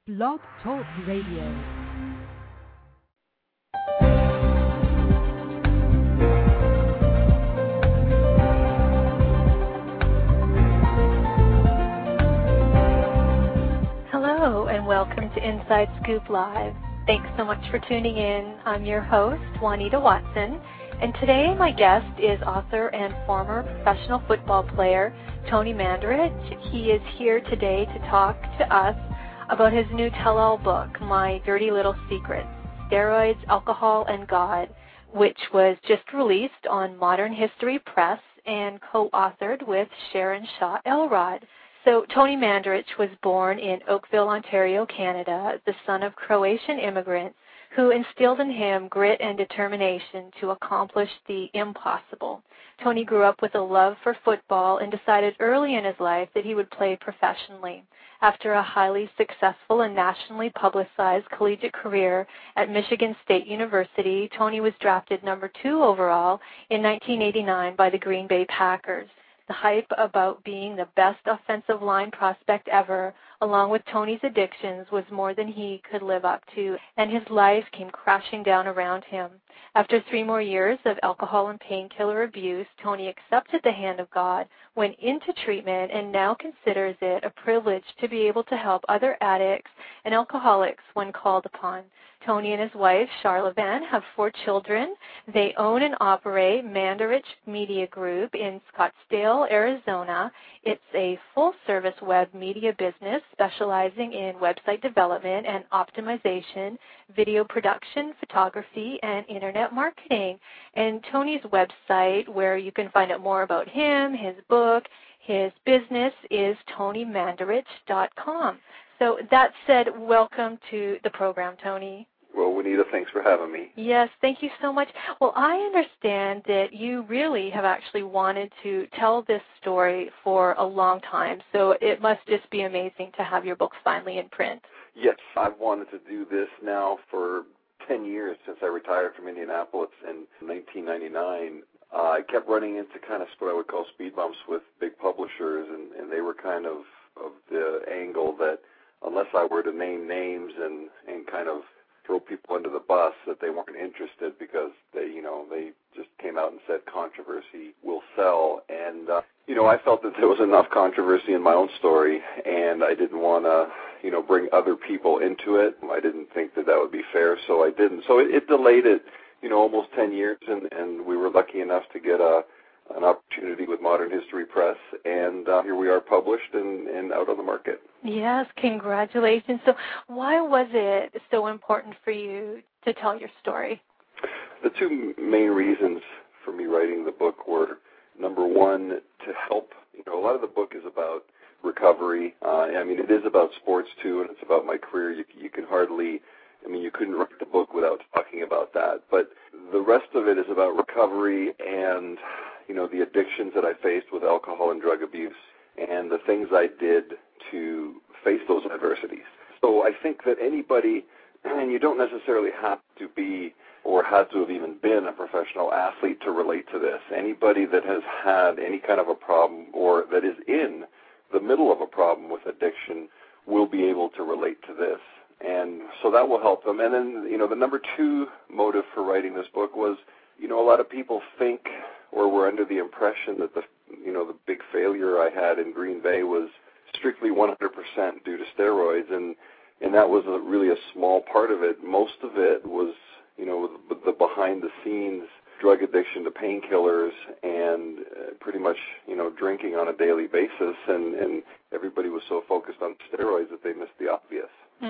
Blog Talk Radio. Hello and welcome to Inside Scoop Live. Thanks so much for tuning in. I'm your host, Juanita Watson, and today my guest is author and former professional football player, Tony Mandarich. He is here today to talk to us about his new tell-all book, My Dirty Little Secrets, Steroids, Alcohol, and God, which was just released on Modern History Press and co-authored with Sharon Shaw Elrod. So Tony Mandarich was born in Oakville, Ontario, Canada, the son of Croatian immigrants who instilled in him grit and determination to accomplish the impossible. Tony grew up with a love for football and decided early in his life that he would play professionally. After a highly successful and nationally publicized collegiate career at Michigan State University, Tony was drafted number 2 overall in 1989 by the Green Bay Packers. The hype about being the best offensive line prospect ever, along with Tony's addictions, was more than he could live up to, and his life came crashing down around him. After 3 more years of alcohol and painkiller abuse, Tony accepted the hand of God, went into treatment, and now considers it a privilege to be able to help other addicts and alcoholics when called upon. Tony and his wife, Charla Van, have 4 children. They own and operate Mandarich Media Group in Scottsdale, Arizona. It's a full-service web media business specializing in website development and optimization, video production, photography, and internet marketing. And Tony's website, where you can find out more about him, his book, his business, is TonyMandarich.com. So that said, welcome to the program, Tony. Well, Juanita, thanks for having me. Yes, thank you so much. Well, I understand that you really have actually wanted to tell this story for a long time, so it must just be amazing to have your book finally in print. Yes, I've wanted to do this now for 10 years since I retired from Indianapolis in 1999. I kept running into kind of what I would call speed bumps with big publishers, and they were kind of the angle that unless I were to name names and kind of throw people under the bus, that they weren't interested because they just came out and said controversy will sell. And, I felt that there was enough controversy in my own story, and I didn't want to, bring other people into it. I didn't think that would be fair, so I didn't. So it delayed it, almost 10 years, and we were lucky enough to get an opportunity with Modern History Press, and here we are published and out on the market. Yes, congratulations. So why was it so important for you to tell your story? The 2 main reasons for me writing the book were, number one, to help. A lot of the book is about recovery. It is about sports too, and it's about my career. You can hardly, you couldn't write the book without talking about that. But the rest of it is about recovery and the addictions that I faced with alcohol and drug abuse and the things I did to face those adversities. So I think that anybody, and you don't necessarily have to be or have to have even been a professional athlete to relate to this. Anybody that has had any kind of a problem or that is in the middle of a problem with addiction will be able to relate to this. And so that will help them. And then, the number 2 motive for writing this book was, a lot of people think or were under the impression that the big failure I had in Green Bay was strictly 100% due to steroids, and that was really a small part of it. Most of it was, the behind-the-scenes drug addiction to painkillers and pretty much, drinking on a daily basis, and everybody was so focused on steroids that they missed the obvious.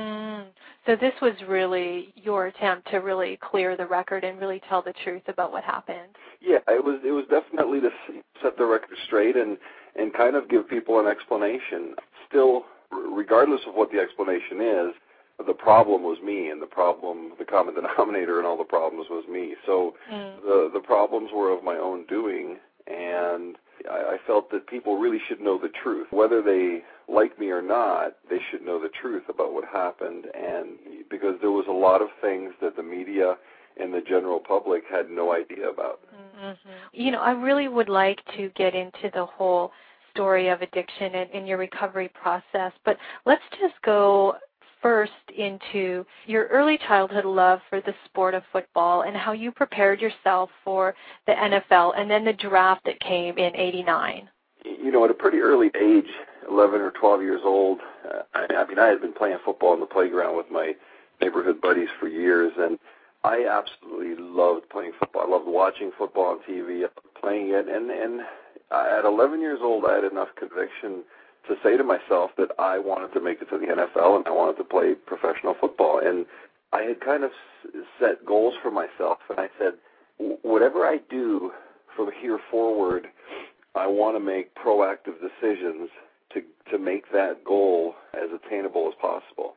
So this was really your attempt to really clear the record and really tell the truth about what happened. Yeah, it was definitely to set the record straight and kind of give people an explanation. Still, regardless of what the explanation is, the problem was me, and the common denominator in all the problems was me. So the problems were of my own doing, and I felt that people really should know the truth. Whether they like me or not, they should know the truth about what happened, and because there was a lot of things that the media and the general public had no idea about. Mm-hmm. I really would like to get into the whole story of addiction and your recovery process, but let's just go first into your early childhood love for the sport of football and how you prepared yourself for the NFL and then the draft that came in '89. At a pretty early age, 11 or 12 years old, I had been playing football in the playground with my neighborhood buddies for years, and I absolutely loved playing football. I loved watching football on TV, playing it, and at 11 years old, I had enough conviction to say to myself that I wanted to make it to the NFL and I wanted to play professional football. And I had kind of set goals for myself, and I said, whatever I do from here forward, I want to make proactive decisions to make that goal as attainable as possible.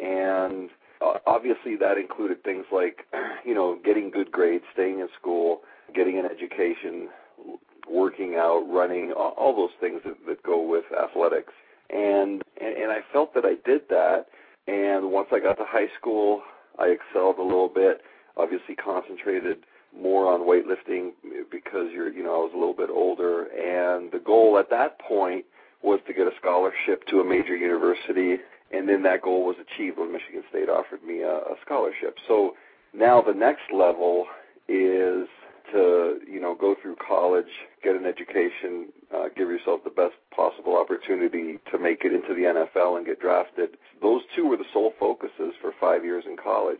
And obviously that included things like, getting good grades, staying in school, getting an education, working out, running, all those things that go with athletics. And I felt that I did that. And once I got to high school, I excelled a little bit, obviously concentrated more on weightlifting because I was a little bit older. And the goal at that point was to get a scholarship to a major university. And then that goal was achieved when Michigan State offered me a scholarship. So now the next level is to, go through college, get an education, give yourself the best possible opportunity to make it into the NFL and get drafted. Those two were the sole focuses for 5 years in college.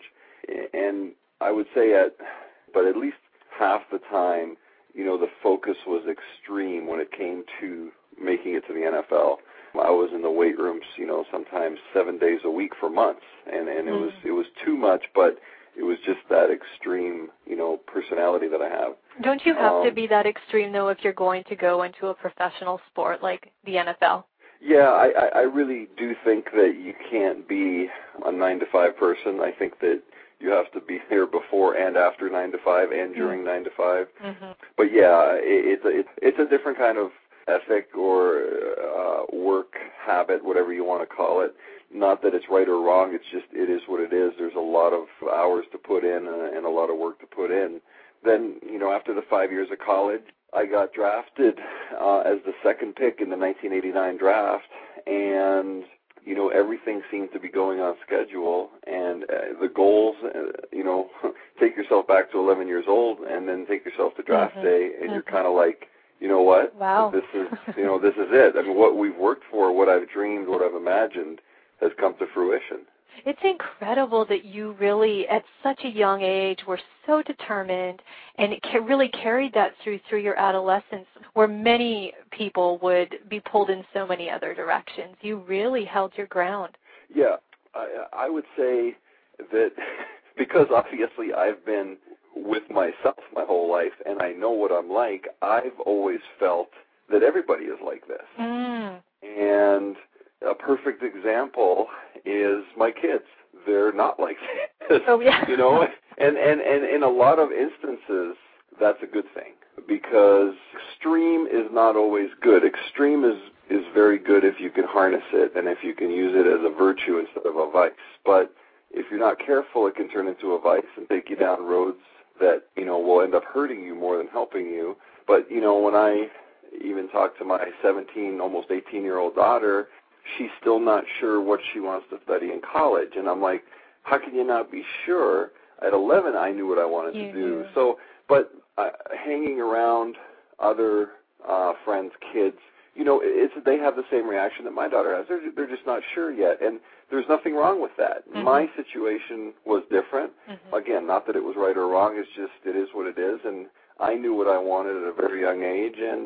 And I would say at least half the time, the focus was extreme when it came to making it to the NFL. I was in the weight rooms, sometimes 7 days a week for months, and it was too much, but it was just that extreme, personality that I have. Don't you have to be that extreme, though, if you're going to go into a professional sport like the NFL? Yeah, I really do think that you can't be a 9-to-5 person. I think that you have to be there before and after 9 to 5 and during 9 to 5. Mm-hmm. But yeah, it's a different kind of ethic or work habit, whatever you want to call it. Not that it's right or wrong. It's just it is what it is. There's a lot of hours to put in and a lot of work to put in. Then, after the 5 years of college, I got drafted as the second pick in the 1989 draft, and everything seemed to be going on schedule, and the goals, take yourself back to 11 years old, and then take yourself to draft day, and you're kind of like, you know what? Wow. This is, this is it. I mean, what we've worked for, what I've dreamed, what I've imagined, has come to fruition. It's incredible that you really, at such a young age, were so determined, and it really carried that through your adolescence, where many people would be pulled in so many other directions. You really held your ground. Yeah, I would say that because obviously I've been with myself my whole life, and I know what I'm like, I've always felt that everybody is like this. And a perfect example is my kids. They're not like this. Oh, yeah. And in a lot of instances, that's a good thing, because extreme is not always good. Extreme is very good if you can harness it and if you can use it as a virtue instead of a vice. But if you're not careful, it can turn into a vice and take you down roads that, will end up hurting you more than helping you. But, when I even talk to my 17, almost 18-year-old daughter, she's still not sure what she wants to study in college. And I'm like, how can you not be sure? At 11, I knew what I wanted to do. So, but hanging around other friends' kids, they have the same reaction that my daughter has. They're just not sure yet. And there's nothing wrong with that. Mm-hmm. My situation was different. Mm-hmm. Again, not that it was right or wrong. It's just it is what it is. And I knew what I wanted at a very young age, and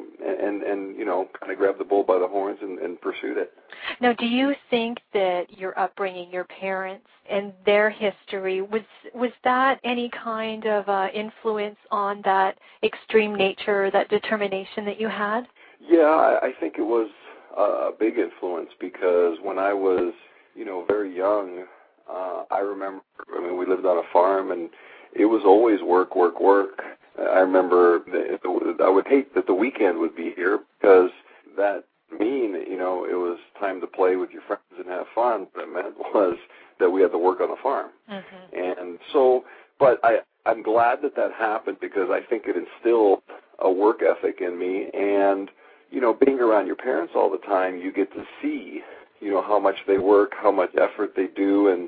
kind of grabbed the bull by the horns and pursued it. Now, do you think that your upbringing, your parents, and their history, was that any kind of influence on that extreme nature, that determination that you had? Yeah, I think it was a big influence, because when I was, very young, I remember, we lived on a farm, and it was always work, work, work. I remember I would hate that the weekend would be here, because that it was time to play with your friends and have fun. What it meant was that we had to work on the farm. Mm-hmm. And so, but I'm glad that happened, because I think it instilled a work ethic in me. And, being around your parents all the time, you get to see, how much they work, how much effort they do, and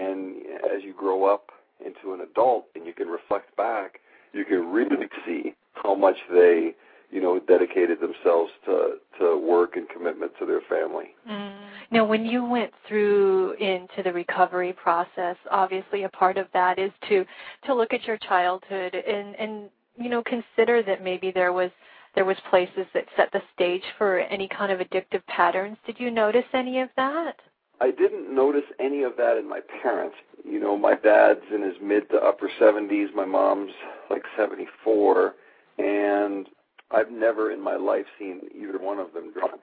as you grow up into an adult and you can reflect back, you can really see how much they, dedicated themselves to work and commitment to their family. Now, when you went through into the recovery process, obviously a part of that is to look at your childhood and consider that maybe there was places that set the stage for any kind of addictive patterns. Did you notice any of that? I didn't notice any of that in my parents. My dad's in his mid to upper 70s. My mom's like 74. And I've never in my life seen either one of them drunk.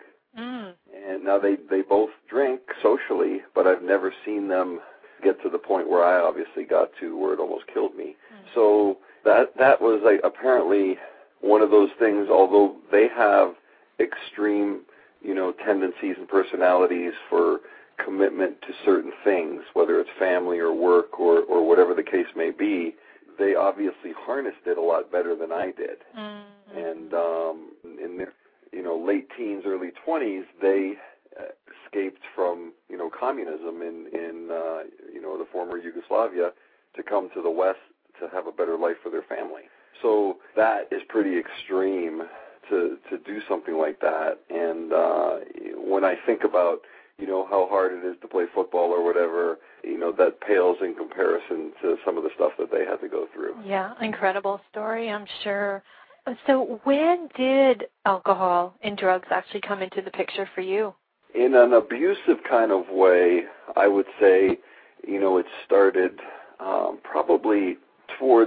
And now they both drink socially, but I've never seen them get to the point where I obviously got to, where it almost killed me. So that was like apparently one of those things, although they have extreme, tendencies and personalities for commitment to certain things, whether it's family or work or whatever the case may be, they obviously harnessed it a lot better than I did. And in their late teens, early 20s, they escaped from communism in the former Yugoslavia to come to the West to have a better life for their family. So that is pretty extreme to do something like that. And when I think about how hard it is to play football or whatever, that pales in comparison to some of the stuff that they had to go through. Yeah, incredible story, I'm sure. So when did alcohol and drugs actually come into the picture for you? In an abusive kind of way, I would say, it started probably towards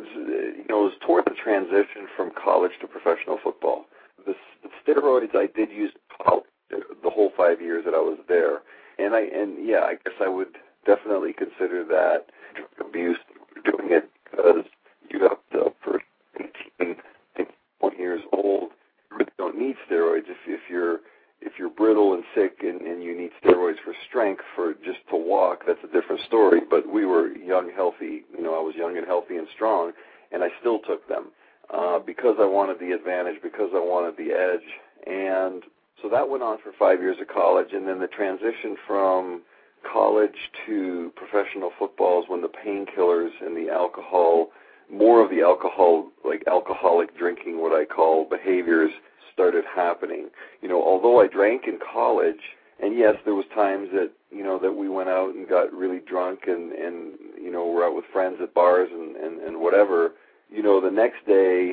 the transition from college to professional football. The steroids I did use the whole 5 years that I was there. I guess I would definitely consider that drug abuse. Doing it because you have to, for 18, 20 years old, you really don't need steroids. If you're brittle and sick and you need steroids for strength, for just to walk, that's a different story. But we were young, healthy. I was young and healthy and strong, and I still took them because I wanted the advantage, because I wanted the edge. And so that went on for 5 years of college, and then the transition from college to professional football is when the painkillers and the alcohol, more of the alcohol, like alcoholic drinking, what I call behaviors, started happening. Although I drank in college, and yes, there was times that, that we went out and got really drunk and were out with friends at bars and whatever, the next day,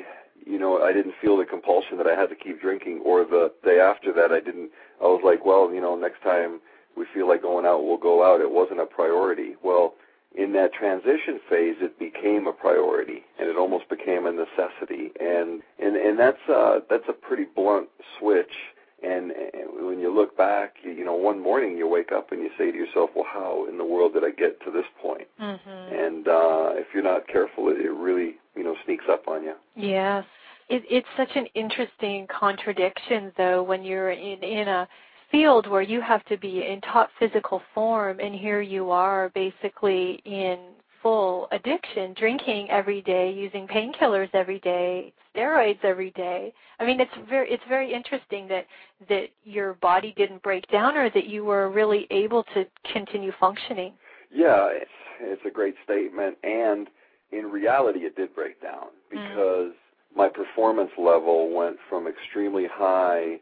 I didn't feel the compulsion that I had to keep drinking, or the day after that I was like, well, next time we feel like going out, we'll go out. It wasn't a priority. Well, in that transition phase, it became a priority, and it almost became a necessity. And that's a pretty blunt switch. And when you look back, one morning you wake up and you say to yourself, well, how in the world did I get to this point? And if you're not careful, it really, sneaks up on you. Yes. It's such an interesting contradiction, though, when you're in a field where you have to be in top physical form, and here you are basically in full addiction, drinking every day, using painkillers every day, steroids every day. I mean, it's very interesting that your body didn't break down, or that you were really able to continue functioning. Yeah, it's a great statement, and in reality it did break down, because my performance level went from extremely high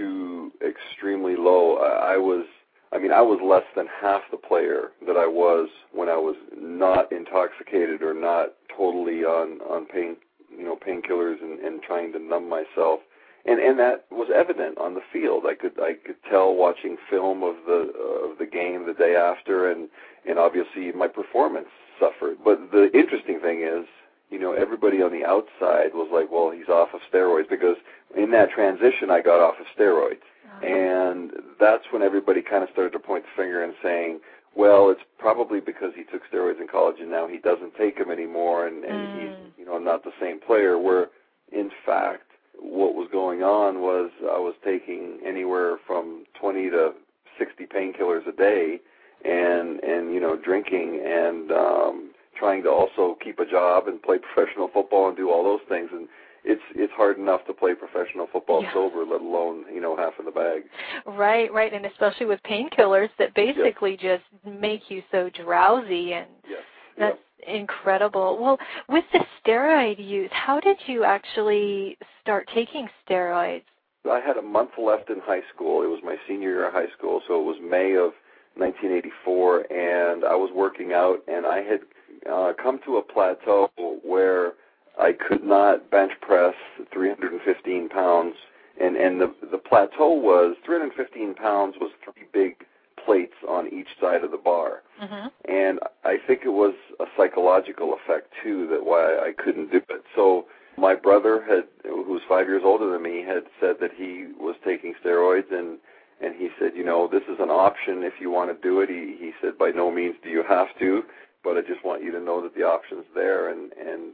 to extremely low. I was less than half the player that I was when I was not intoxicated or not totally on painkillers and trying to numb myself. And that was evident on the field. I could tell watching film of the game the day after, and obviously my performance suffered. But the interesting thing is, everybody on the outside was like, well, he's off of steroids, because in that transition I got off of steroids. And that's when everybody kind of started to point the finger and saying, well, it's probably because he took steroids in college and now he doesn't take them anymore, and he's not the same player, where in fact what was going on was I was taking anywhere from 20 to 60 painkillers a day, and drinking, and trying to also keep a job and play professional football and do all those things. it's hard enough to play professional football sober, let alone, half in the bag. Right, and especially with painkillers that basically just make you so drowsy, and that's incredible. Well, with the steroid use, how did you actually start taking steroids? I had a month left in high school. It was my senior year of high school, so it was May of 1984, and I was working out, and I had come to a plateau where I could not bench press 315 pounds, and the plateau was 315 pounds was 3 big plates on each side of the bar. Mm-hmm. And I think it was a psychological effect, too, that why I couldn't do it. So my brother, who was 5 years older than me, had said that he was taking steroids, and he said, this is an option if you want to do it. He said, by no means do you have to, but I just want you to know that the option's there, and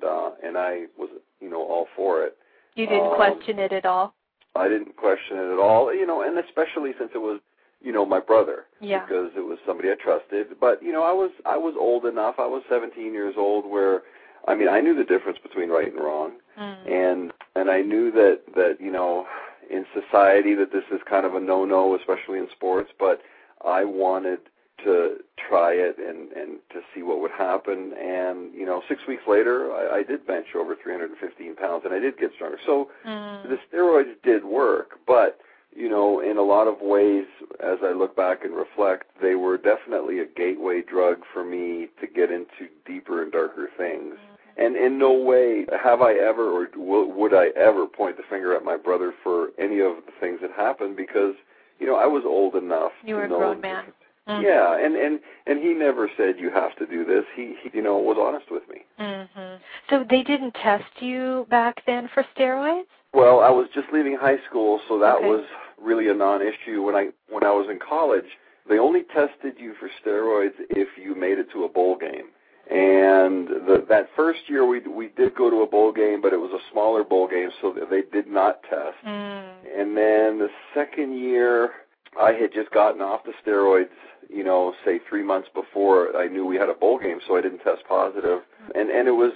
I was, all for it. You didn't question it at all? I didn't question it at all, and especially since it was, my brother, because it was somebody I trusted. But, I was old enough. I was 17 years old where, I knew the difference between right and wrong, and I knew that in society that this is kind of a no-no, especially in sports, but I wanted to try it and to see what would happen. And, 6 weeks later, I did bench over 315 pounds, and I did get stronger. So the steroids did work, but, in a lot of ways, as I look back and reflect, they were definitely a gateway drug for me to get into deeper and darker things. And in no way have I ever or would I ever point the finger at my brother for any of the things that happened, because, I was old enough. You were a grown man. Mm-hmm. Yeah, and he never said you have to do this. He was honest with me. Mm-hmm. So they didn't test you back then for steroids? Well, I was just leaving high school, so that was really a non-issue. When I was in college, they only tested you for steroids if you made it to a bowl game. And that first year we did go to a bowl game, but it was a smaller bowl game, so they did not test. And then the second year, I had just gotten off the steroids, say 3 months before I knew we had a bowl game, so I didn't test positive. And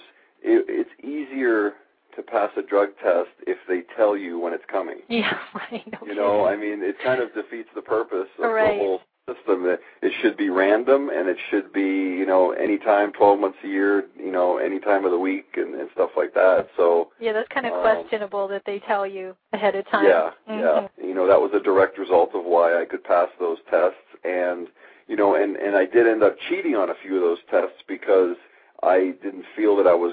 it's easier to pass a drug test if they tell you when it's coming. Yeah, right. Okay. It kind of defeats the purpose of the whole system. That it should be random, and it should be, anytime, 12 months a year, any time of the week and stuff like that. So that's kind of questionable that they tell you ahead of time. Yeah. That was a direct result of why I could pass those tests, and I did end up cheating on a few of those tests because I didn't feel that I was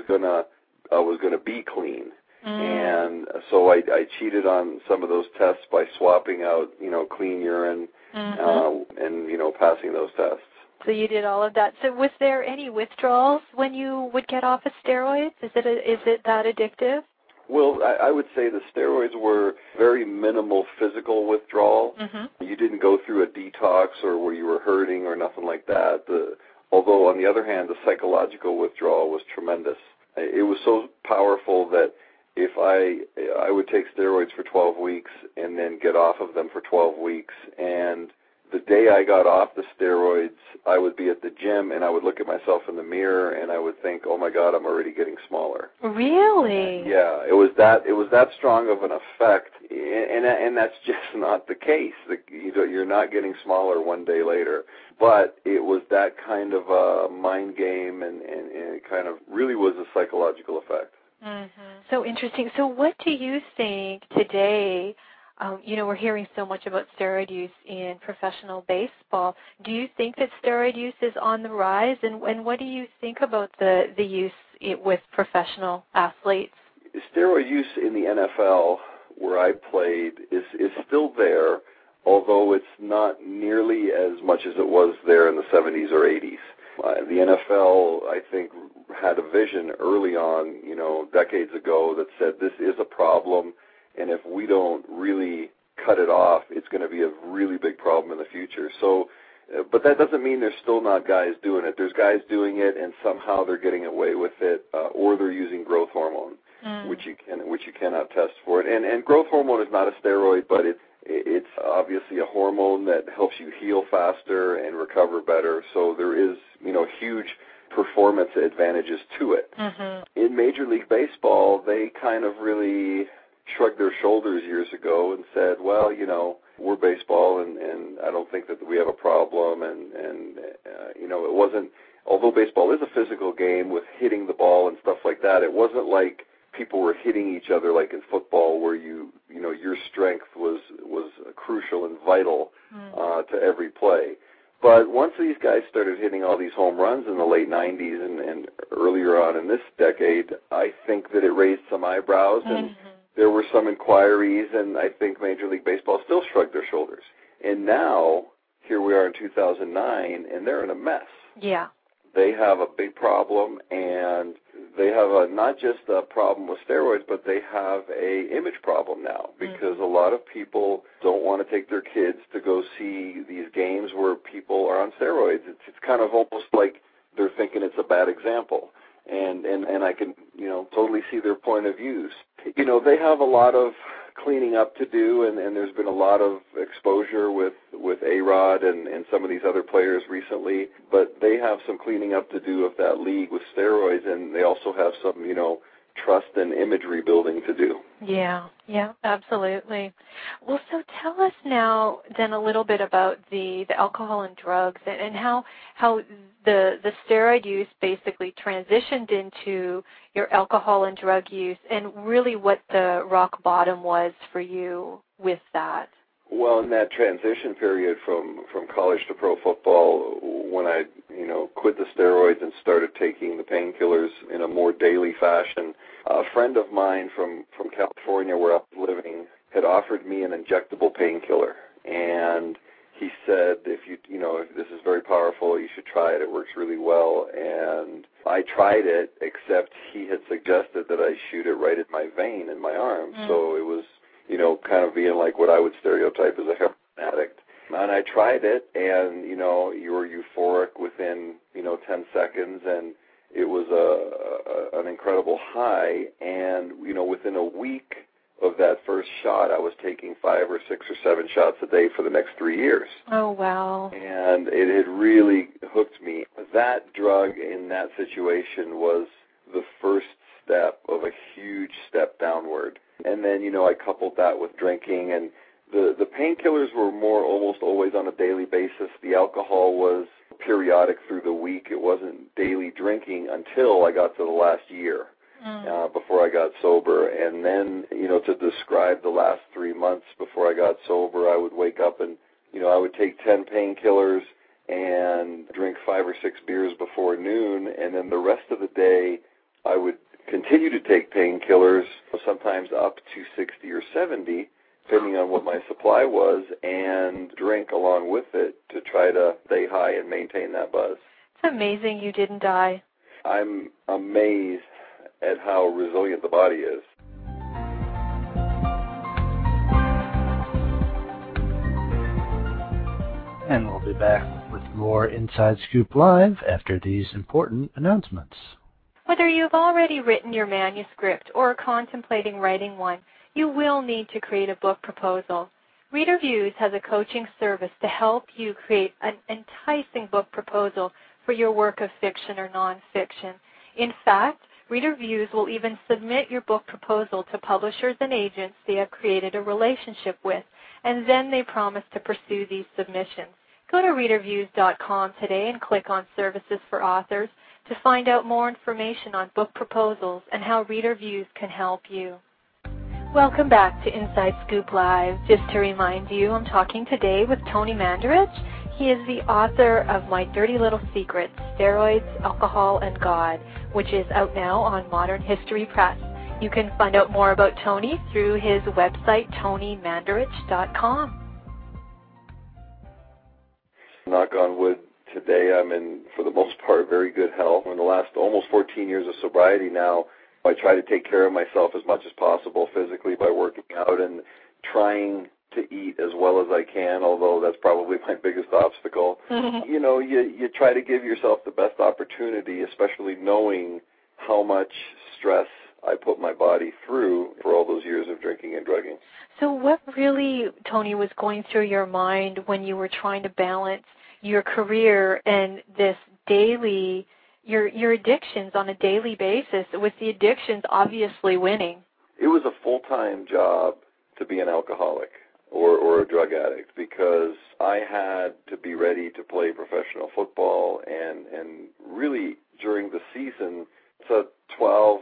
gonna be clean. And so I cheated on some of those tests by swapping out, clean urine, and passing those tests. So you did all of that. So was there any withdrawals when you would get off of steroids? Is it that addictive? Well, I would say the steroids were very minimal physical withdrawal. You didn't go through a detox or where you were hurting or nothing like that. Although, on the other hand, the psychological withdrawal was tremendous. It was so powerful that if I would take steroids for 12 weeks and then get off of them for 12 weeks, and the day I got off the steroids, I would be at the gym and I would look at myself in the mirror and I would think, oh my God, I'm already getting smaller. Really? Yeah, it was that strong of an effect, and that's just not the case. You're not getting smaller one day later, but it was that kind of a mind game, and it kind of really was a psychological effect. So interesting. So what do you think today? We're hearing so much about steroid use in professional baseball. Do you think that steroid use is on the rise? And what do you think about the use with professional athletes? Steroid use in the NFL, where I played, is still there, although it's not nearly as much as it was there in the 70s or 80s. The NFL, I think, had a vision early on, decades ago, that said this is a problem, and if we don't really cut it off, it's going to be a really big problem in the future. So, but that doesn't mean there's still not guys doing it. There's guys doing it, and somehow they're getting away with it, or they're using growth hormone, which you cannot test for it. And growth hormone is not a steroid, but it's obviously a hormone that helps you heal faster and recover better. So there is, huge performance advantages to it. Mm-hmm. In Major League Baseball, they kind of really shrugged their shoulders years ago and said, well, we're baseball, and I don't think that we have a problem. And it wasn't, although baseball is a physical game with hitting the ball and stuff like that, it wasn't like people were hitting each other like in football, where your strength was crucial and vital to every play. But once these guys started hitting all these home runs in the late 90s and earlier on in this decade, I think that it raised some eyebrows, and there were some inquiries, and I think Major League Baseball still shrugged their shoulders. And now, here we are in 2009, and they're in a mess. Yeah. They have a big problem, and they have not just a problem with steroids, but they have a image problem now, because a lot of people don't want to take their kids to go see these games where people are on steroids. It's kind of almost like they're thinking it's a bad example. And I can, totally see their point of views. They have a lot of cleaning up to do, and there's been a lot of exposure with A-Rod and some of these other players recently, but they have some cleaning up to do of that league with steroids, and they also have some, trust and imagery building to do. Yeah, absolutely. Well, so tell us now then a little bit about the alcohol and drugs and how the steroid use basically transitioned into your alcohol and drug use, and really what the rock bottom was for you with that. Well, in that transition period from college to pro football, when I, quit the steroids and started taking the painkillers in a more daily fashion, a friend of mine from California, where I was living, had offered me an injectable painkiller. And he said, if this is very powerful, you should try it. It works really well. And I tried it, except he had suggested that I shoot it right at my vein in my arm. So it was, kind of being like what I would stereotype as a heroin addict. And I tried it, and, you were euphoric within, 10 seconds, and it was an incredible high. And, within a week of that first shot, I was taking 5 or 6 or 7 shots a day for the next 3 years. Oh, wow. And it had really hooked me. That drug in that situation was the first step of a huge step downward. And then, I coupled that with drinking, and the painkillers were more almost always on a daily basis. The alcohol was periodic through the week. It wasn't daily drinking until I got to the last year, before I got sober. And then, to describe the last 3 months before I got sober, I would wake up and, I would take 10 painkillers and drink 5 or 6 beers before noon, and then the rest of the day I would continue to take painkillers, sometimes up to 60 or 70, depending on what my supply was, and drink along with it to try to stay high and maintain that buzz. It's amazing you didn't die. I'm amazed at how resilient the body is. And we'll be back with more Inside Scoop Live after these important announcements. Whether you've already written your manuscript or are contemplating writing one, you will need to create a book proposal. Reader Views has a coaching service to help you create an enticing book proposal for your work of fiction or nonfiction. In fact, Reader Views will even submit your book proposal to publishers and agents they have created a relationship with, and then they promise to pursue these submissions. Go to readerviews.com today and click on Services for Authors to find out more information on book proposals and how Reader Views can help you. Welcome back to Inside Scoop Live. Just to remind you, I'm talking today with Tony Mandarich. He is the author of My Dirty Little Secrets, Steroids, Alcohol, and God, which is out now on Modern History Press. You can find out more about Tony through his website, TonyMandarich.com. Knock on wood, today I'm in, for the most part, very good health. In the last almost 14 years of sobriety now, I try to take care of myself as much as possible physically by working out and trying to eat as well as I can, although that's probably my biggest obstacle. You try to give yourself the best opportunity, especially knowing how much stress I put my body through for all those years of drinking and drugging. So what really, Tony, was going through your mind when you were trying to balance your career and this daily, your addictions on a daily basis, with the addictions obviously winning? It was a full-time job to be an alcoholic or a drug addict, because I had to be ready to play professional football, and really during the season, it's a 12,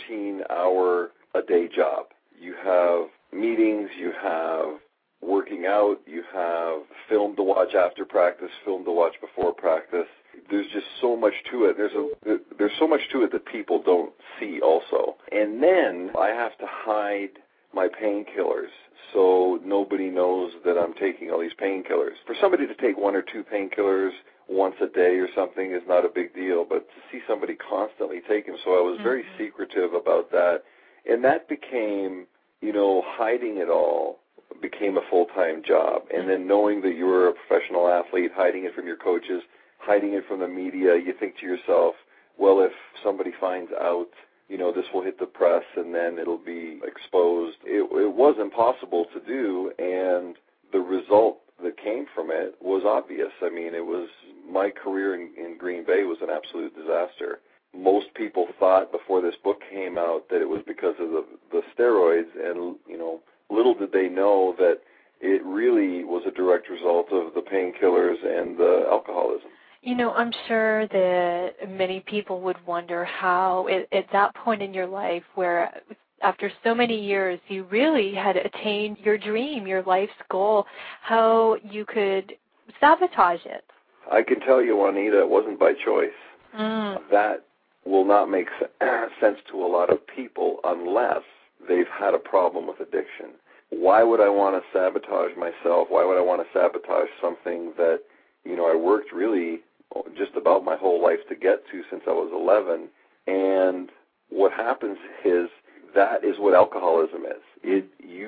13-hour-a-day job. You have meetings, you have working out, you have film to watch after practice, film to watch before practice. There's just so much to it. There's so much to it that people don't see also. And then I have to hide my painkillers so nobody knows that I'm taking all these painkillers. For somebody to take 1 or 2 painkillers once a day or something is not a big deal, but to see somebody constantly take them, so I was very secretive about that. And that became, hiding it all became a full-time job. And then knowing that you were a professional athlete, hiding it from your coaches, hiding it from the media, you think to yourself, well, if somebody finds out, this will hit the press and then it'll be exposed. It was impossible to do, and the result that came from it was obvious. I mean, my career in Green Bay was an absolute disaster. Most people thought before this book came out that it was because of the steroids, and, little did they know that it really was a direct result of the painkillers and the alcoholism. I'm sure that many people would wonder how, at that point in your life where after so many years you really had attained your dream, your life's goal, how you could sabotage it. I can tell you, Juanita, it wasn't by choice. That will not make sense to a lot of people unless they've had a problem with addiction. Why would I want to sabotage myself? Why would I want to sabotage something that, I worked really just about my whole life to get to since I was 11? And what happens is that is what alcoholism is.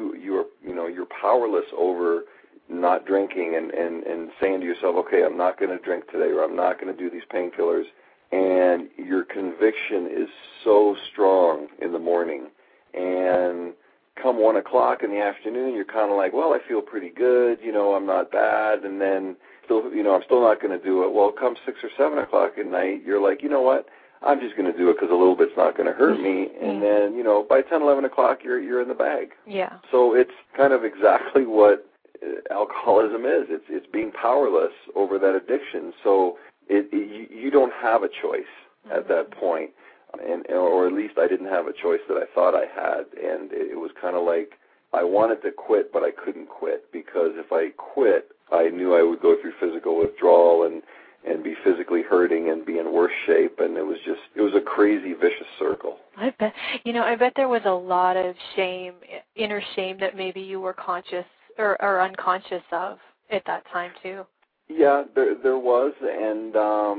You're powerless over not drinking and saying to yourself, okay, I'm not going to drink today, or I'm not going to do these painkillers. And your conviction is so strong in the morning. And come 1 o'clock in the afternoon, you're kind of like, well, I feel pretty good, I'm not bad. And then still, I'm still not going to do it. Well, come 6 or 7 o'clock at night, you're like, you know what? I'm just going to do it because a little bit's not going to hurt me. And then, by 10, 11 o'clock, you're in the bag. Yeah. So it's kind of exactly what alcoholism is. It's being powerless over that addiction. So you don't have a choice at that point. Or at least I didn't have a choice that I thought I had. And it was kind of like I wanted to quit, but I couldn't quit, because if I quit, I knew I would go through physical withdrawal and be physically hurting and be in worse shape, and it was a crazy, vicious circle. I bet there was a lot of shame, inner shame, that maybe you were conscious or unconscious of at that time too. Yeah, there was, and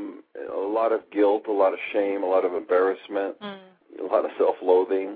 a lot of guilt, a lot of shame, a lot of embarrassment, a lot of self-loathing.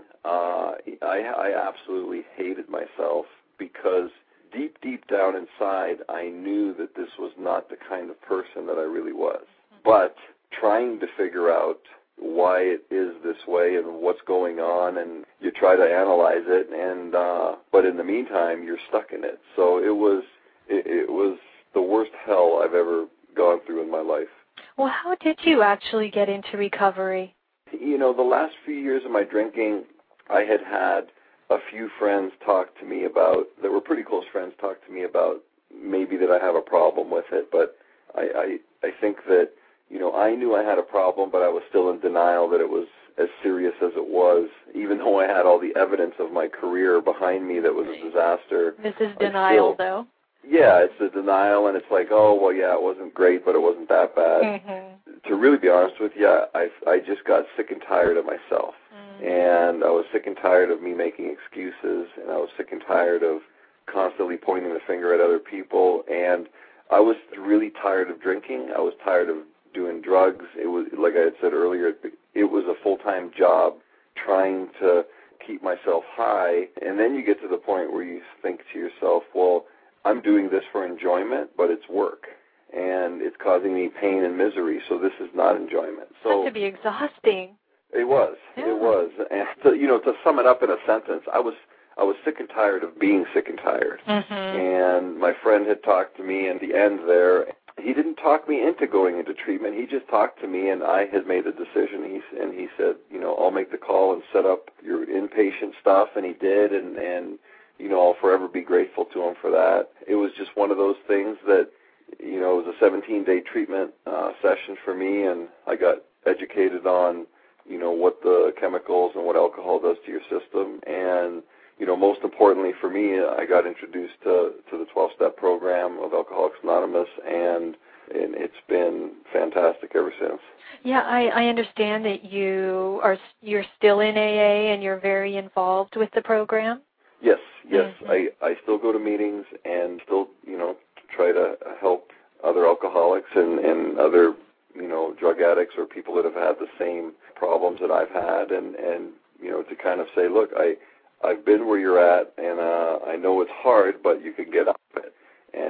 I absolutely hated myself, because deep down inside, I knew that this was not the kind of person that I really was. But trying to figure out why it is this way and what's going on, and you try to analyze it, and but in the meantime, you're stuck in it. So it was the worst hell I've ever gone through in my life. Well, how did you actually get into recovery? The last few years of my drinking, I had a few friends talk to me about, that were pretty close friends, talk to me about maybe that I have a problem with it. But I think that, I knew I had a problem, but I was still in denial that it was as serious as it was, even though I had all the evidence of my career behind me that was a disaster. This is denial, though. Yeah, it's the denial, and it's like, oh, well, yeah, it wasn't great, but it wasn't that bad. To really be honest with you, I just got sick and tired of myself. And I was sick and tired of me making excuses, and I was sick and tired of constantly pointing the finger at other people. And I was really tired of drinking. I was tired of doing drugs. It was, like I had said earlier, it was a full-time job trying to keep myself high. And then you get to the point where you think to yourself, well, I'm doing this for enjoyment, but it's work, and it's causing me pain and misery, so this is not enjoyment. So it had to be exhausting. It was. Yeah. It was. And to sum it up in a sentence, I was sick and tired of being sick and tired. And my friend had talked to me at the end there, he didn't talk me into going into treatment. He just talked to me, and I had made a decision. He said, I'll make the call and set up your inpatient stuff, and he did, and I'll forever be grateful to him for that. It was just one of those things that, it was a 17-day treatment session for me, and I got educated on, what the chemicals and what alcohol does to your system, and most importantly for me, I got introduced to the 12-step program of Alcoholics Anonymous, and it's been fantastic ever since. Yeah, I understand that you're still in AA and you're very involved with the program. Yes. Mm-hmm. I still go to meetings and still, try to help other alcoholics and other, drug addicts or people that have had the same problems that I've had, and to kind of say, look, I've been where you're at, and I know it's hard, but you can get out of it.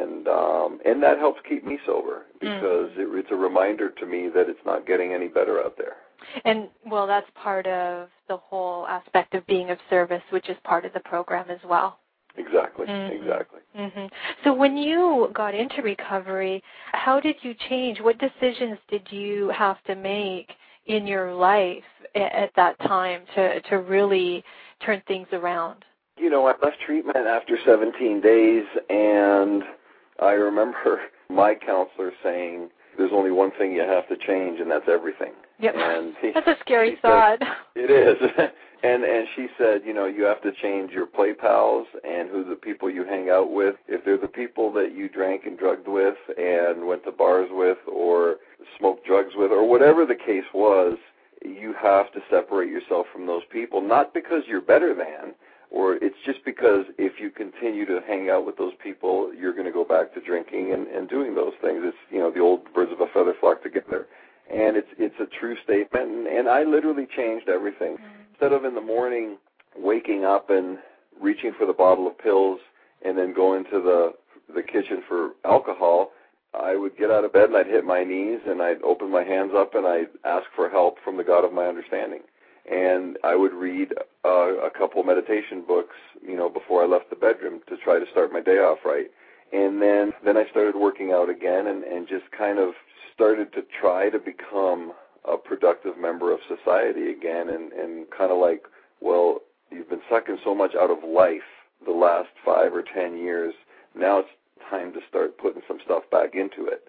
And that helps keep me sober, because it's a reminder to me that it's not getting any better out there. And, well, that's part of the whole aspect of being of service, which is part of the program as well. Exactly. Mm-hmm. So when you got into recovery, how did you change? What decisions did you have to make in your life at that time to really turn things around? I left treatment after 17 days, and I remember my counselor saying, there's only one thing you have to change, and that's everything. Yep. And that's a scary thought. It is. And she said, you have to change your play pals and who the people you hang out with. If they're the people that you drank and drugged with and went to bars with or smoked drugs with or whatever the case was, you have to separate yourself from those people, not because you're better than, or it's just because if you continue to hang out with those people, you're going to go back to drinking and doing those things. It's, the old birds of a feather flock together. And it's a true statement, and I literally changed everything. Instead of in the morning waking up and reaching for the bottle of pills and then going to the kitchen for alcohol, I would get out of bed and I'd hit my knees and I'd open my hands up and I'd ask for help from the God of my understanding. And I would read a couple meditation books, before I left the bedroom to try to start my day off right. And then I started working out again and just kind of started to try to become a productive member of society again, and kind of like, well, you've been sucking so much out of life the last 5 or 10 years, now it's time to start putting some stuff back into it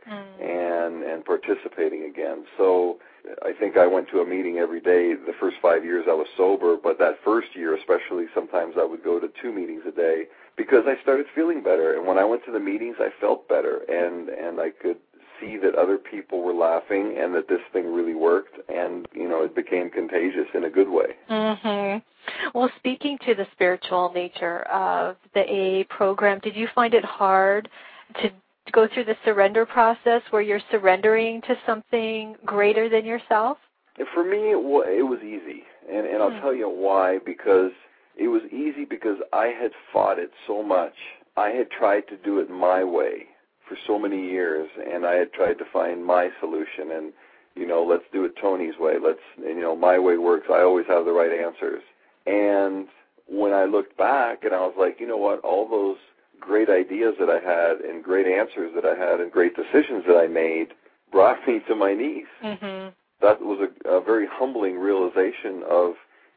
and participating again. So I think I went to a meeting every day. The first 5 years I was sober, but that first year especially, sometimes I would go to 2 meetings a day because I started feeling better. And when I went to the meetings, I felt better, and I could see that other people were laughing and that this thing really worked, and it became contagious in a good way. Well, speaking to the spiritual nature of the AA program, did you find it hard to go through the surrender process where you're surrendering to something greater than yourself? For me, it was easy, and I'll tell you why. Because it was easy because I had fought it so much. I had tried to do it my way for so many years, and I had tried to find my solution, and let's do it Tony's way. My way works. I always have the right answers. And when I looked back, and I was like, you know what, all those great ideas that I had and great answers that I had and great decisions that I made brought me to my knees. That was a very humbling realization of,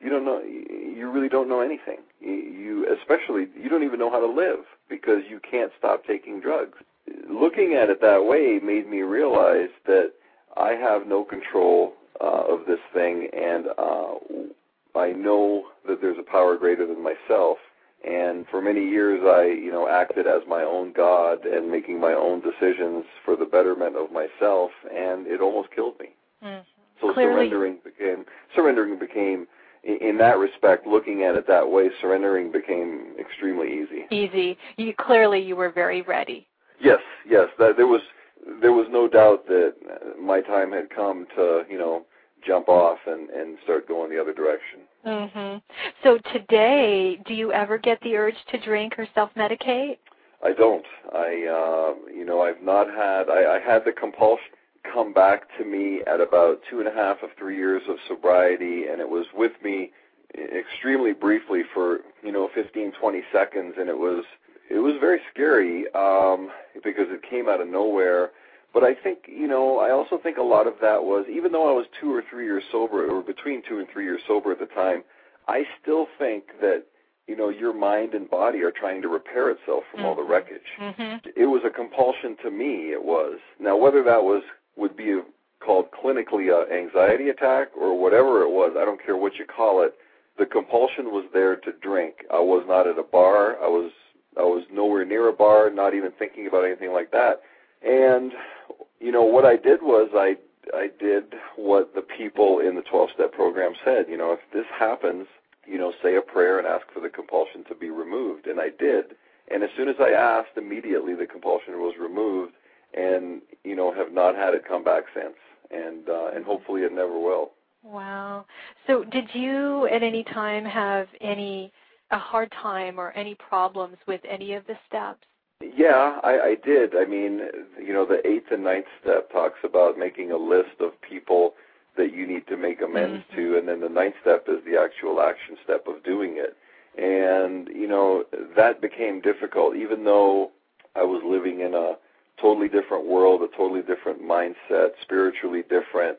you really don't know anything. You don't even know how to live because you can't stop taking drugs. Looking at it that way made me realize that I have no control of this thing, and I know that there's a power greater than myself. And for many years, I, acted as my own God and making my own decisions for the betterment of myself, and it almost killed me. So surrendering became, in that respect, looking at it that way, surrendering became extremely easy. You were very ready. Yes. There was no doubt that my time had come to, jump off and start going the other direction. So today, do you ever get the urge to drink or self-medicate? I don't. I've not had. I had the compulsion come back to me at about 2.5 of 3 years of sobriety, and it was with me extremely briefly for 15, 20 seconds, and it was very scary because it came out of nowhere. But I think, I also think a lot of that was, even though I was 2 or 3 years sober, or between 2 and 3 years sober at the time, I still think that, your mind and body are trying to repair itself from all the wreckage. Mm-hmm. It was a compulsion to me, it was. Now, whether that would be called clinically an anxiety attack or whatever it was, I don't care what you call it, the compulsion was there to drink. I was not at a bar. I was nowhere near a bar, not even thinking about anything like that. And, what I did was I did what the people in the 12-step program said. If this happens, say a prayer and ask for the compulsion to be removed. And I did. And as soon as I asked, immediately the compulsion was removed, and, have not had it come back since. And hopefully it never will. Wow. So did you at any time have a hard time or any problems with any of the steps? Yeah, I did. I mean, the 8th and 9th step talks about making a list of people that you need to make amends to, and then the 9th step is the actual action step of doing it. And, that became difficult, even though I was living in a totally different world, a totally different mindset, spiritually different,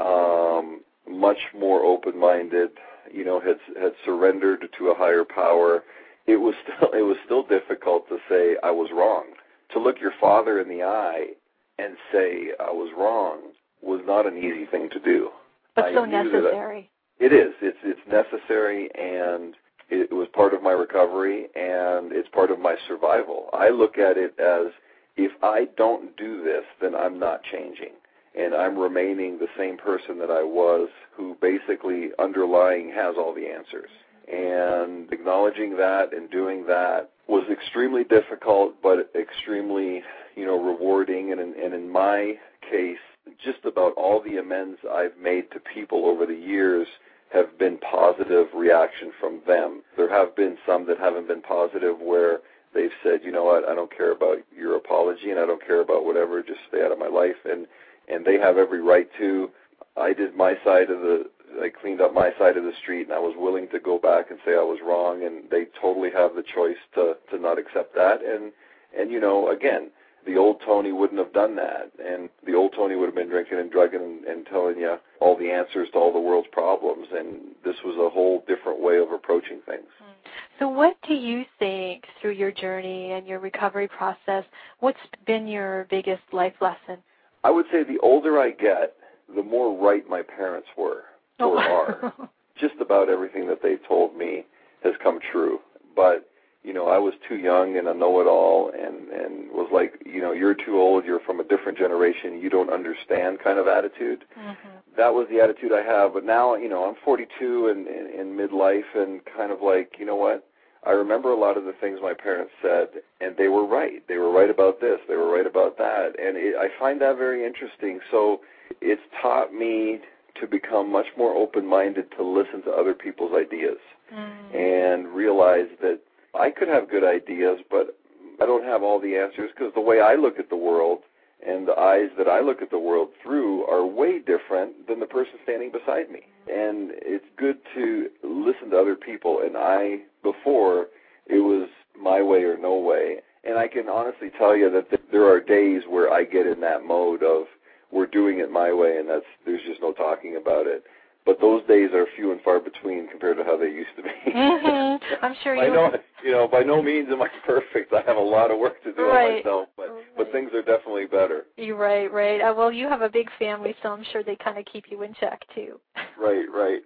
much more open-minded, had surrendered to a higher power. It was still difficult to say I was wrong. To look your father in the eye and say I was wrong was not an easy thing to do. But so necessary. It is. It's necessary, and it was part of my recovery, and it's part of my survival. I look at it as, if I don't do this, then I'm not changing, and I'm remaining the same person that I was, who basically underlying has all the answers. And acknowledging that and doing that was extremely difficult, but extremely, rewarding. And in my case, just about all the amends I've made to people over the years have been positive reaction from them. There have been some that haven't been positive, where they've said, you know what, I don't care about your apology, and I don't care about whatever, just stay out of my life. And they have every right to. I did my side I cleaned up my side of the street, and I was willing to go back and say I was wrong, and they totally have the choice to not accept that. And again, the old Tony wouldn't have done that, and the old Tony would have been drinking and drugging and telling you all the answers to all the world's problems, and this was a whole different way of approaching things. So what do you think, through your journey and your recovery process, what's been your biggest life lesson? I would say the older I get, the more right my parents were. Or are. Just about everything that they told me has come true. But, I was too young and a know-it-all, and was like, you're too old, you're from a different generation, you don't understand kind of attitude. Mm-hmm. That was the attitude I have. But now, I'm 42 and in midlife, and kind of like, you know what? I remember a lot of the things my parents said, and they were right. They were right about this. They were right about that. And I find that very interesting. So it's taught me to become much more open-minded, to listen to other people's ideas and realize that I could have good ideas, but I don't have all the answers, because the way I look at the world and the eyes that I look at the world through are way different than the person standing beside me. And it's good to listen to other people. And before, it was my way or no way. And I can honestly tell you that there are days where I get in that mode of, we're doing it my way, and there's just no talking about it. But those days are few and far between compared to how they used to be. Mm-hmm. I'm sure by no means am I perfect. I have a lot of work to do on myself, but things are definitely better. You're right. Well, you have a big family, so I'm sure they kind of keep you in check too. Right.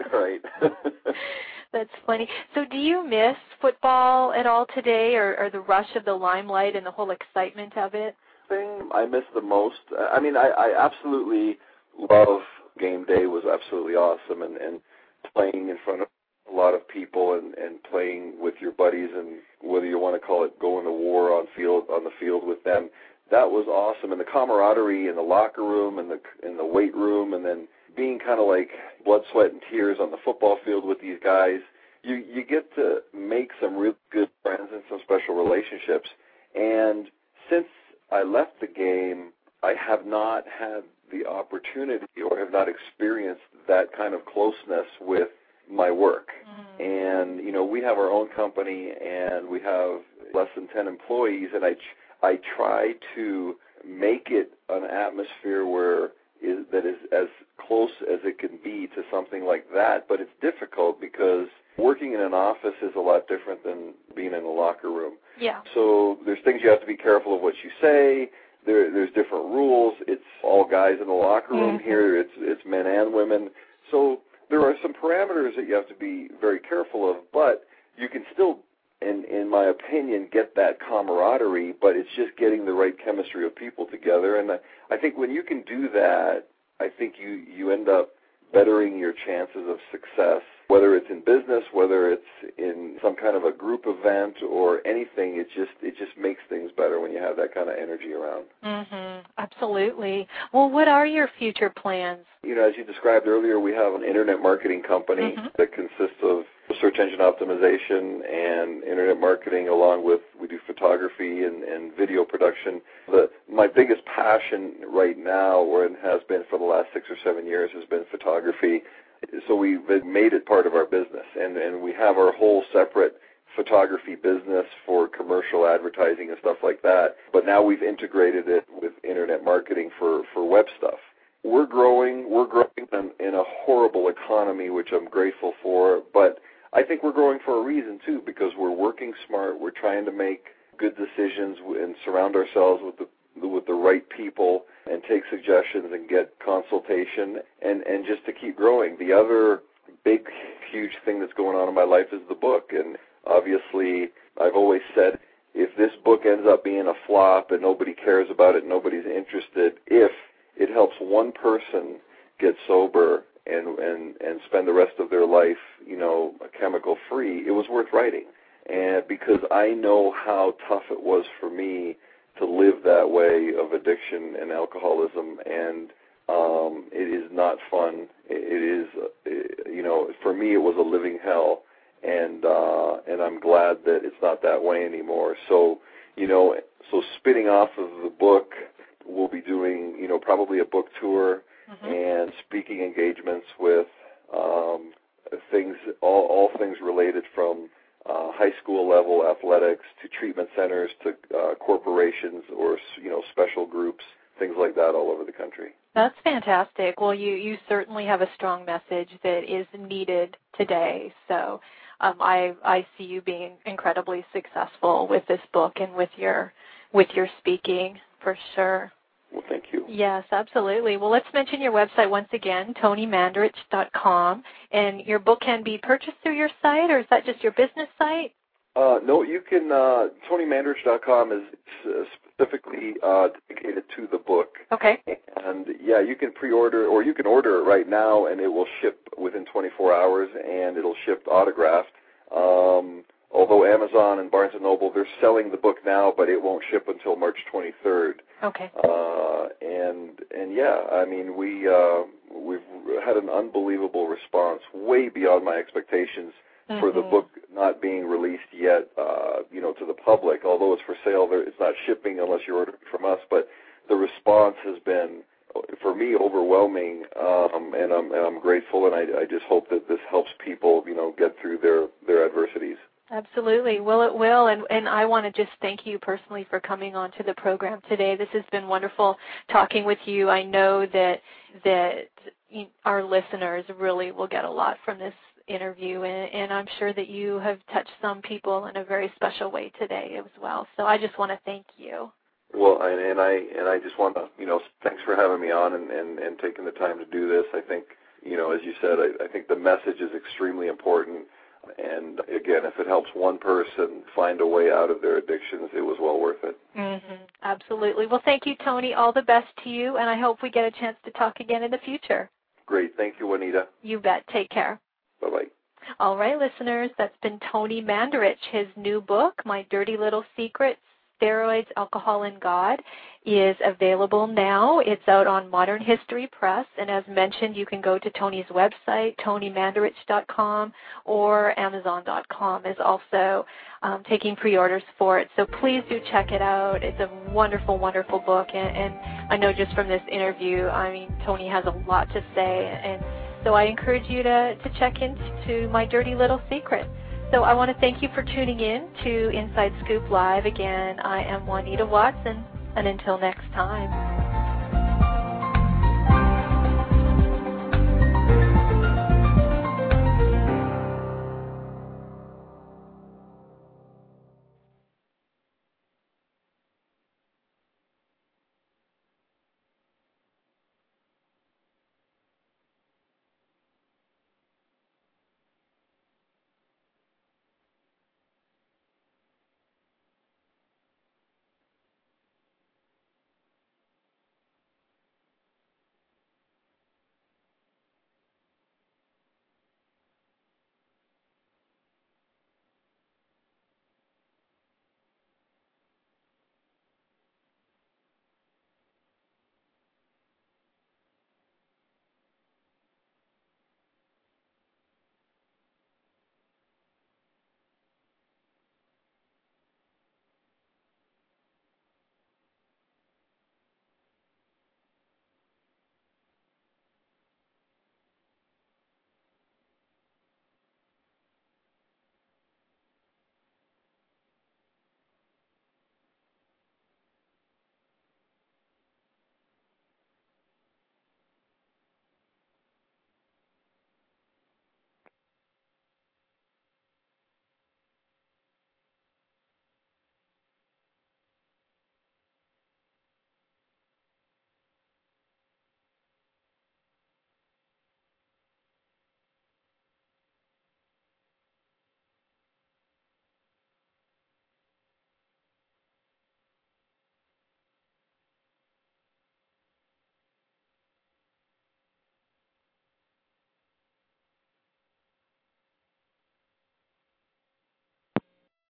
That's funny. So do you miss football at all today, or the rush of the limelight and the whole excitement of it? Thing I miss the most, I mean, I absolutely love game day. Was absolutely awesome, and playing in front of a lot of people and playing with your buddies, and whether you want to call it going to war on the field with them, that was awesome. And the camaraderie in the locker room and the weight room, and then being kind of like blood, sweat, and tears on the football field with these guys, you get to make some really good friends and some special relationships. And since I left the game, I have not had the opportunity or have not experienced that kind of closeness with my work. Mm-hmm. And, we have our own company, and we have less than 10 employees, and I try to make it an atmosphere that is as close as it can be to something like that. But it's difficult because working in an office is a lot different than being in a locker room. Yeah. So there's things you have to be careful of what you say. There's different rules. It's all guys in the locker room here. It's men and women. So there are some parameters that you have to be very careful of, but you can still, in my opinion, get that camaraderie, but it's just getting the right chemistry of people together. And I think when you can do that, I think you end up bettering your chances of success, whether it's in business, whether it's in some kind of a group event or anything. It just makes things better when you have that kind of energy around. Absolutely. Well, what are your future plans? As you described earlier, we have an internet marketing company that consists of search engine optimization and internet marketing, along with we do photography and video production. My biggest passion right now, or it has been for the last 6 or 7 years, has been photography. So we've made it part of our business, and we have our whole separate photography business for commercial advertising and stuff like that. But now we've integrated it with internet marketing for web stuff. We're growing in a horrible economy, which I'm grateful for, but I think we're growing for a reason too, because we're working smart. We're trying to make good decisions and surround ourselves with the right people and take suggestions and get consultation and just to keep growing. The other big, huge thing that's going on in my life is the book. And obviously, I've always said, if this book ends up being a flop and nobody cares about it, nobody's interested, if it helps one person get sober and spend the rest of their life, chemical free, it was worth writing. And because I know how tough it was for me to live that way of addiction and alcoholism, and it is not fun. It is, for me, it was a living hell, and I'm glad that it's not that way anymore. So, spinning off of the book, we'll be doing, probably a book tour and speaking engagements with things, all things related from high school level athletics to treatment centers to corporations or special groups, things like that all over the country. That's fantastic. Well, you certainly have a strong message that is needed today. So I see you being incredibly successful with this book and with your speaking for sure. Well, thank you. Yes, absolutely. Well, let's mention your website once again, TonyMandarich.com. And your book can be purchased through your site, or is that just your business site? No, you can, TonyMandarich.com is specifically dedicated to the book. Okay. And, yeah, you can pre-order, or you can order it right now, and it will ship within 24 hours, and it'll ship autographed. Although Amazon and Barnes & Noble, they're selling the book now, but it won't ship until March 23rd. Okay. And yeah, I mean, we've had an unbelievable response, way beyond my expectations, for the book not being released yet, to the public. Although it's for sale, it's not shipping unless you're ordering from us. But the response has been, for me, overwhelming, and I'm grateful, and I just hope that this helps people, get through their adversities. Absolutely. Well, it will, and I want to just thank you personally for coming on to the program today. This has been wonderful talking with you. I know that our listeners really will get a lot from this interview, and I'm sure that you have touched some people in a very special way today as well. So I just want to thank you. Well, and I just want to, thanks for having me on and taking the time to do this. I think, as you said, I think the message is extremely important. And again, if it helps one person find a way out of their addictions, it was well worth it. Absolutely. Well, thank you, Tony. All the best to you, and I hope we get a chance to talk again in the future. Great. Thank you, Juanita. You bet. Take care. Bye-bye. All right, listeners, that's been Tony Mandarich. His new book, My Dirty Little Secrets, Steroids, Alcohol, and God, is available now. It's out on Modern History Press, and as mentioned, you can go to Tony's website, TonyMandarich.com, or Amazon.com is also taking pre-orders for it. So please do check it out. It's a wonderful, wonderful book, and I know just from this interview, Tony has a lot to say, and so I encourage you to check into My Dirty Little Secret. So I want to thank you for tuning in to Inside Scoop Live. Again, I am Juanita Watson. And until next time.